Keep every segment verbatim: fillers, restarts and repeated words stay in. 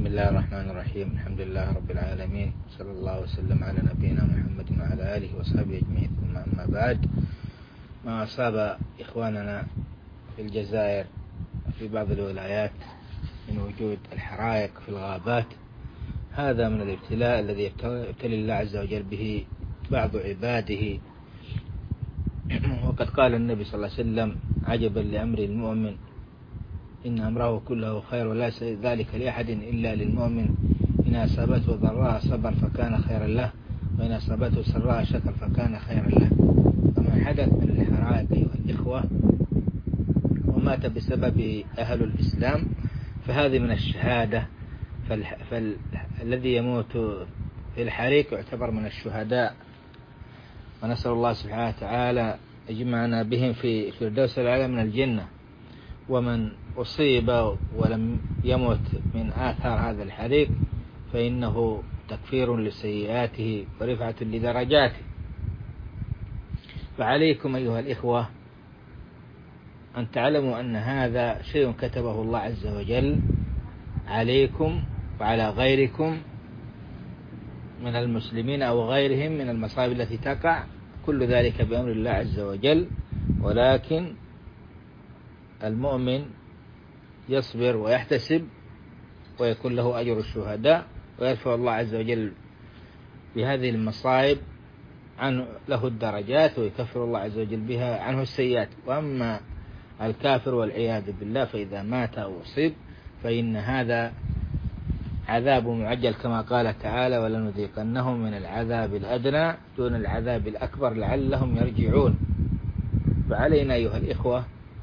الله الرحمن الرحيم. الحمد لله رب العالمين، صلى الله وسلم على نبينا محمد وعلى آله وصحبه أجمعين. ثم أما بعد، ما أصاب إخواننا في الجزائر في بعض الولايات من وجود الحرائق في الغابات، هذا من الابتلاء الذي يبتلي الله عز وجل به بعض عباده. وقد قال النبي صلى الله عليه وسلم: عجبا لأمر المؤمن إن أمره كله خير وليس ذلك لأحد إلا للمؤمن، إن أصابته ضراء صبر فكان خيرا له، وإن أصابته سراء شكر فكان خيرا له. وما حدث من الحرائق أيها الإخوة ومات بسبب أهل الإسلام فهذه من الشهادة، فالذي يموت في الحريق يعتبر من الشهداء، ونسأل الله سبحانه وتعالى يجمعنا بهم في فردوس الأعلى من الجنة. ومن أصيب ولم يمت من آثار هذا الحريق فإنه تكفير لسيئاته ورفعة لدرجاته. فعليكم أيها الإخوة أن تعلموا أن هذا شيء كتبه الله عز وجل عليكم وعلى غيركم من المسلمين أو غيرهم من المصائب التي تقع، كل ذلك بأمر الله عز وجل. ولكن المؤمن يصبر ويحتسب ويكون له أجر الشهداء، ويرفع الله عز وجل بهذه المصائب عنه له الدرجات، ويكفر الله عز وجل بها عنه السيئات. وأما الكافر والعياذ بالله فإذا مات أو أصيب فإن هذا عذاب معجل، كما قال تعالى: ولنذيقنهم من العذاب الأدنى دون العذاب الأكبر لعلهم يرجعون. فعلينا أيها الإخوة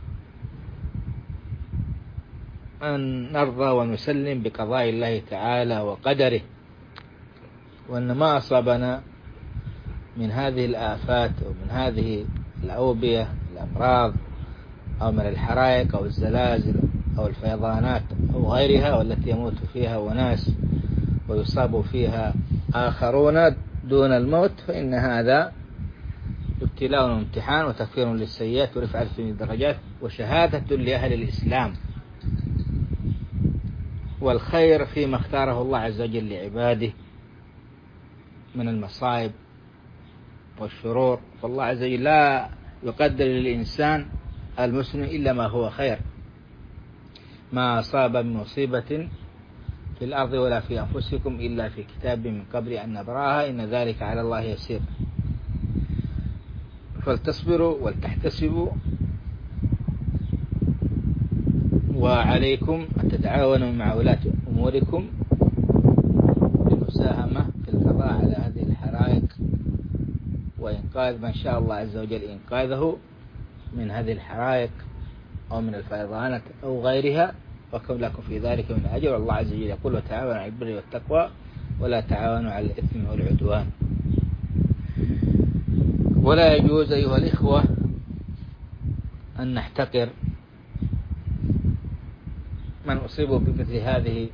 أن نرضى ونسلم بقضاء الله تعالى وقدره، وأن ما أصابنا من هذه الآفات أو من هذه الأوبية الأمراض أو من الحرائق أو الزلازل أو الفيضانات أو غيرها، والتي يموت فيها أناس ويصاب فيها آخرون دون الموت، فإن هذا ابتلاء وامتحان وتكفير للسيئات ورفعة للدرجات وشهادة لأهل الإسلام. والخير فيما اختاره الله عز وجل لعباده من المصائب والشرور، فالله عز وجل لا يقدر للإنسان المسلم إلا ما هو خير. ما أصاب من مصيبة في الأرض ولا في أنفسكم إلا في كتاب من قبل أن نبرأها إن ذلك على الله يسير. فلتصبروا ولتحتسبوا، وعليكم أن تتعاونوا مع ولاة أموركم للمساهمة في القضاء على هذه الحرائق وإنقاذ من شاء الله عز وجل إنقاذه من هذه الحرائق أو من الفيضانات أو غيرها، وكم لكم في ذلك من أجر. والله عز وجل يقول: وتعاونوا على البر والتقوى ولا تعاونوا على الإثم والعدوان. ولا يجوز أيها الإخوة أن نحتقر من أصيبوا بمثل هذه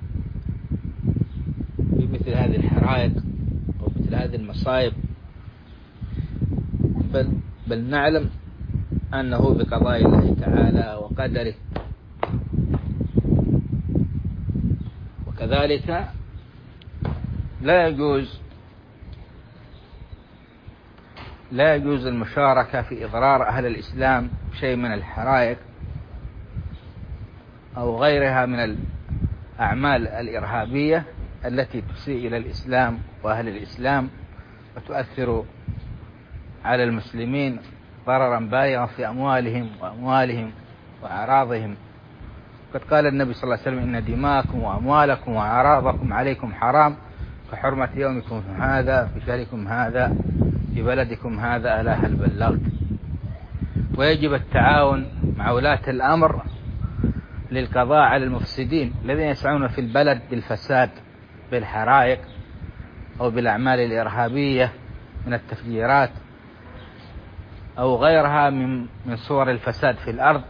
بمثل هذه الحرائق أو مثل هذه المصائب، بل, بل نعلم أنه بقضاء الله تعالى وقدره. وكذلك لا يجوز لا يجوز المشاركة في إضرار أهل الإسلام بشيء من الحرائق أو غيرها من الأعمال الإرهابية التي تسيء إلى الإسلام وأهل الإسلام وتؤثر على المسلمين ضررا بالغا في أموالهم وأموالهم وأعراضهم. قد قال النبي صلى الله عليه وسلم: إن دماءكم وأموالكم وأعراضكم عليكم حرام كحرمة يومكم هذا في شهركم هذا في بلدكم هذا، ألا هل بلغت؟ ويجب التعاون مع ولاة الأمر للقضاء على المفسدين الذين يسعون في البلد بالفساد بالحرائق أو بالأعمال الإرهابية من التفجيرات أو غيرها من من صور الفساد في الأرض.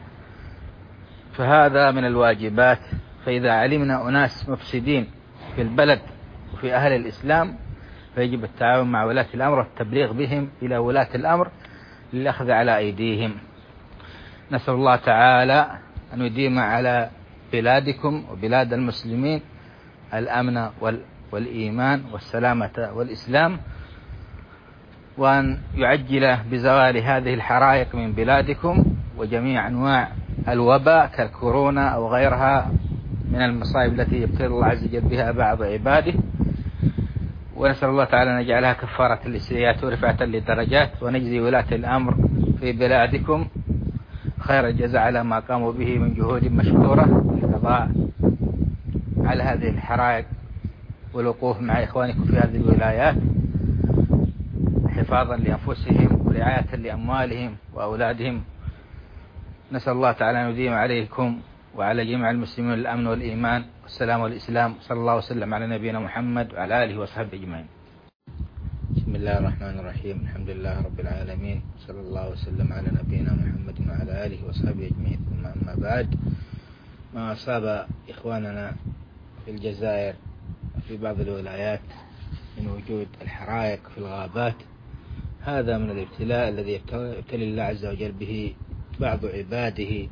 فهذا من الواجبات. فإذا علمنا أناس مفسدين في البلد وفي أهل الإسلام فيجب التعاون مع ولاة الأمر والتبليغ بهم إلى ولاة الأمر للأخذ على أيديهم. نسأل الله تعالى أن يديم على بلادكم وبلاد المسلمين الأمن والإيمان والسلامة والإسلام، وأن يعجل بزوال هذه الحرائق من بلادكم وجميع أنواع الوباء كالكورونا أو غيرها من المصائب التي يبتلي الله عز وجل بها بعض عباده. ونسأل الله تعالى أن يجعلها كفارة للسيئات ورفعة للدرجات، ونجزي ولاة الأمر في بلادكم خير الجزاء على ما قاموا به من جهود مشكورة في القضاء على هذه الحرائق والوقوف مع إخوانكم في هذه الولايات حفاظا لأنفسهم ورعاية لأموالهم وأولادهم. نسأل الله تعالى أن يديم عليكم وعلى جميع المسلمين الأمن والإيمان والسلام والإسلام. صلى الله وسلم على نبينا محمد وعلى آله وصحبه أجمعين. بسم الله الرحمن الرحيم. الحمد لله رب العالمين، صلى الله وسلم على نبينا محمد وعلى آله وصحبه أجمعين. ثم أما بعد، ما أصاب إخواننا في الجزائر في بعض الولايات من وجود الحرائق في الغابات، هذا من الابتلاء الذي يبتلي الله عز وجل به بعض عباده.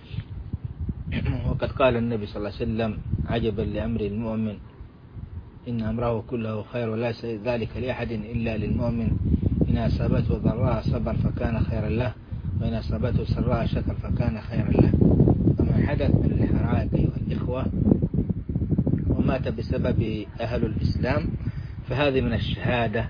وقد قال النبي صلى الله عليه وسلم: عجبا لأمر المؤمن إن أمره كله خير وليس ذلك لأحد إلا للمؤمن، إن أصابته ضراء صبر فكان خيرا له، وإن أصابته سراء شكر فكان خيرا له. فما حدث من الحرائق أيها الإخوة ومات بسبب أهل الإسلام فهذه من الشهادة،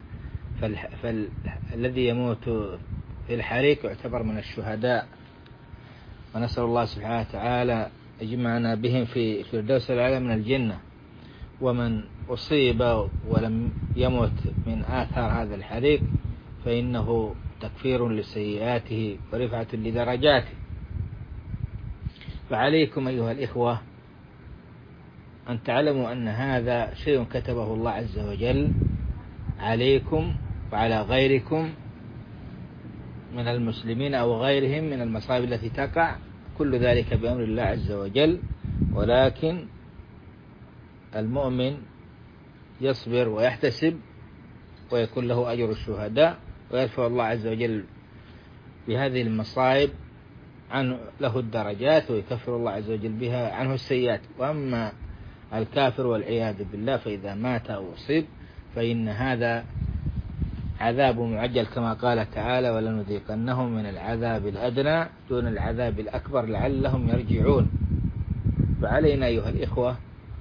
فالذي يموت في الحريق يعتبر من الشهداء، ونسأل الله سبحانه وتعالى يجمعنا بهم في فردوس الأعلى من الجنة. ومن أصيب ولم يمت من آثار هذا الحريق فإنه تكفير لسيئاته ورفعة لدرجاته. فعليكم أيها الإخوة أن تعلموا أن هذا شيء كتبه الله عز وجل عليكم وعلى غيركم من المسلمين أو غيرهم من المصائب التي تقع، كل ذلك بأمر الله عز وجل. ولكن المؤمن يصبر ويحتسب ويكون له أجر الشهداء، ويرفع الله عز وجل بهذه المصائب عنه له الدرجات، ويكفر الله عز وجل بها عنه السيئات. وأما الكافر والعياذ بالله فإذا مات أو أصيب فإن هذا عذاب معجل كما قال تعالى: ولنذيقنهم من العذاب الأدنى دون العذاب الأكبر لعلهم يرجعون. فعلينا أيها الإخوة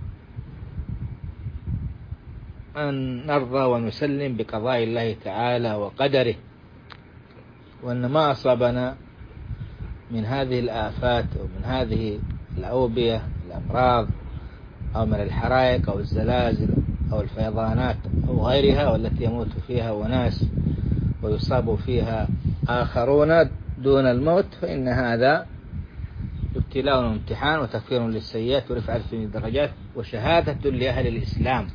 أن نرضى ونسلم بقضاء الله تعالى وقدره، وأن ما أصابنا من هذه الآفات أو من هذه الأوبية الأمراض أو من الحرائق أو الزلازل أو الفيضانات أو غيرها والتي يموت فيها أناس ويصاب فيها آخرون دون الموت، فإن هذا ابتلاء وامتحان وتكفير للسيئات ورفعة للدرجات وشهادة لأهل الإسلام،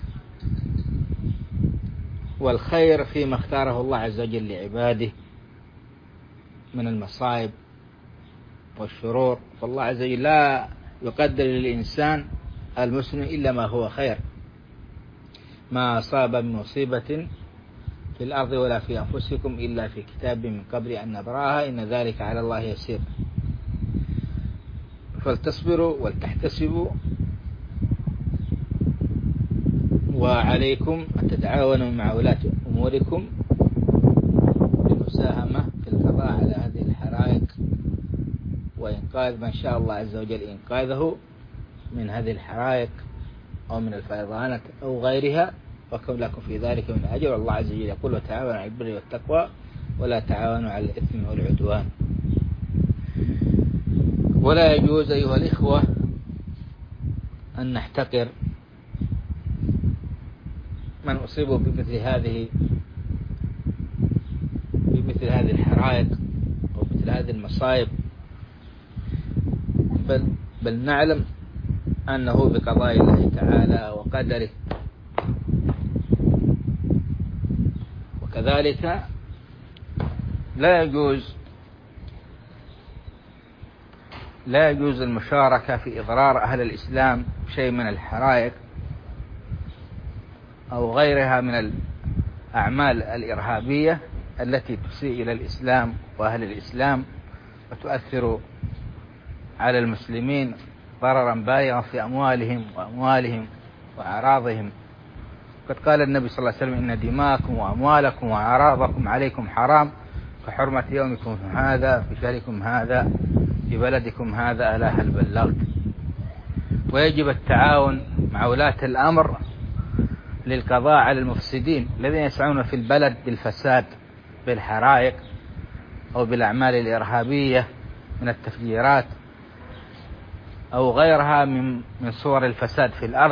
والخير فيما اختاره الله عز وجل لعباده من المصائب والشرور. فالله عز وجل لا يقدر للإنسان المسلم إلا ما هو خير. ما أصاب من مصيبة في الأرض ولا في أنفسكم إلا في كتاب من قبل أن نبراها إن ذلك على الله يسير. فلتصبروا ولتحتسبوا، وعليكم أن تتعاونوا مع ولاة أموركم للمساهمة في القضاء على هذه الحرائق وإنقاذ من شاء الله عز وجل إنقاذه من هذه الحرائق أو من الفيضانات أو غيرها، وكم لكم في ذلك من أجر. والله عز وجل يقول: وتعاونوا على البر والتقوى ولا تعاونوا على الإثم والعدوان. ولا يجوز أيها الإخوة أن نحتقر من أصيبوا بمثل هذه بمثل هذه الحرائق أو مثل هذه المصائب، بل, بل نعلم أنه بقضاء الله تعالى وقدره. وكذلك لا يجوز لا يجوز المشاركة في إضرار أهل الإسلام بشيء من الحرائق أو غيرها من الأعمال الإرهابية التي تسيء إلى الإسلام وأهل الإسلام وتؤثر على المسلمين ضررا بالغا في أموالهم وأموالهم وأعراضهم. قد قال النبي صلى الله عليه وسلم: إن دماءكم وأموالكم وأعراضكم عليكم حرام كحرمة يومكم هذا في شهركم هذا في بلدكم هذا، ألا هل بلغت؟ ويجب التعاون مع ولاة الأمر للقضاء على المفسدين الذين يسعون في البلد بالفساد بالحرائق أو بالأعمال الإرهابية من التفجيرات أو غيرها من من صور الفساد في الأرض.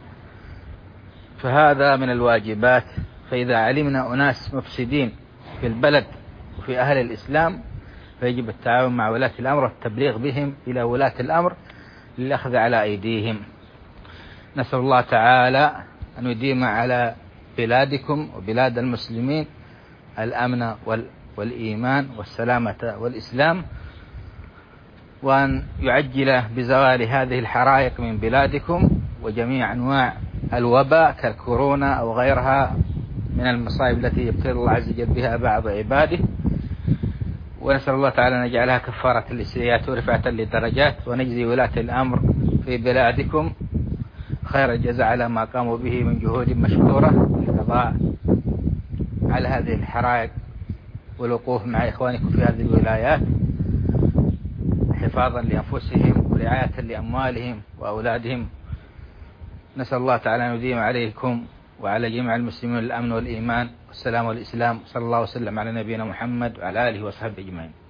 فهذا من الواجبات. فإذا علمنا أناس مفسدين في البلد وفي أهل الإسلام فيجب التعاون مع ولاة الأمر والتبليغ بهم إلى ولاة الأمر للأخذ على أيديهم. نسأل الله تعالى أن يديم على بلادكم وبلاد المسلمين الأمن والإيمان والسلامة والإسلام، وأن يعجل بزوال هذه الحرائق من بلادكم وجميع أنواع الوباء كالكورونا أو غيرها من المصائب التي يبتلي الله عز وجل بها بعض عباده. ونسأل الله تعالى أن يجعلها كفارة للسيئات ورفعة للدرجات، ونجزي ولاة الأمر في بلادكم خير الجزاء على ما قاموا به من جهود مشكورة للقضاء على هذه الحرائق والوقوف مع إخوانكم في هذه الولايات حفاظا لأنفسهم ورعاية لأموالهم وأولادهم. نسأل الله تعالى أن يديم عليكم وعلى جميع المسلمين الأمن والإيمان والسلام والإسلام. صلى الله وسلم على نبينا محمد وعلى آله وصحبه أجمعين.